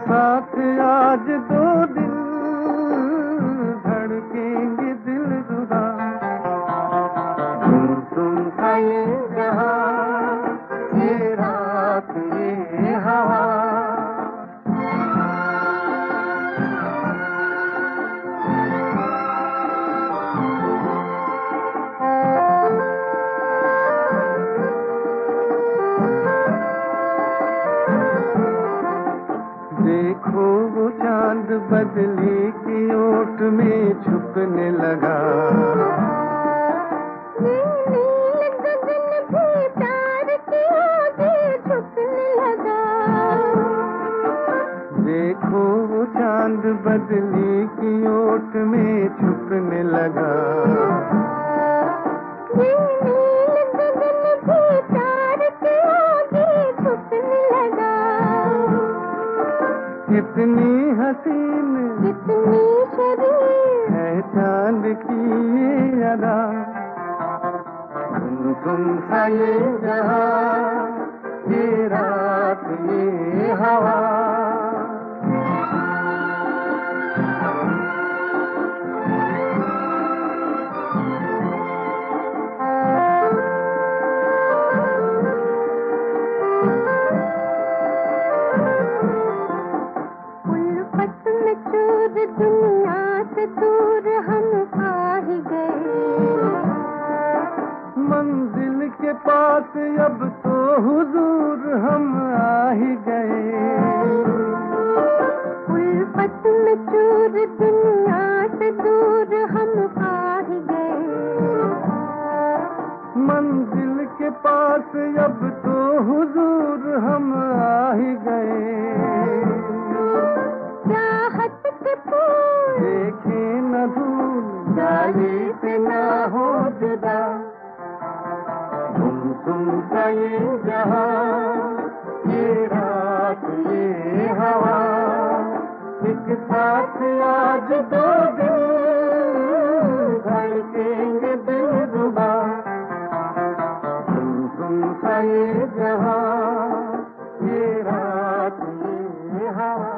साथ आज दो दिल धड़केंगे दिल रुबा। तुम सा ये जहां, ये रात ये हवा। देखो वो चांद बदली की ओट में छुपने लगा। नील गगन भी प्यार की आगे छुपने लगा। देखो वो चांद बदली की ओट में छुपने लगा। नील गगन भी प्यार की आगे छुपने लगा। कितनी हसीन कितनी शरीर है चांद की ये अदा। तुम सा ये जहां, ये रात ये हवा। चूर दुनिया से दूर हम आ ही गए। मंजिल के पास अब तो हुजूर हम आ ही गए। उल्फत में चूर दुनिया से दूर हम आ ही गए। मंजिल के पास अब तो हुजूर हम आ ही गए। देखे न भूल जाए से ना हो जुदा। तुम सा ये जहां, ये रात ये हवा। एक साथ आज दो दिल धड़केंगे दिल रुबा। तुम सा ये जहां, ये रात ये हवा।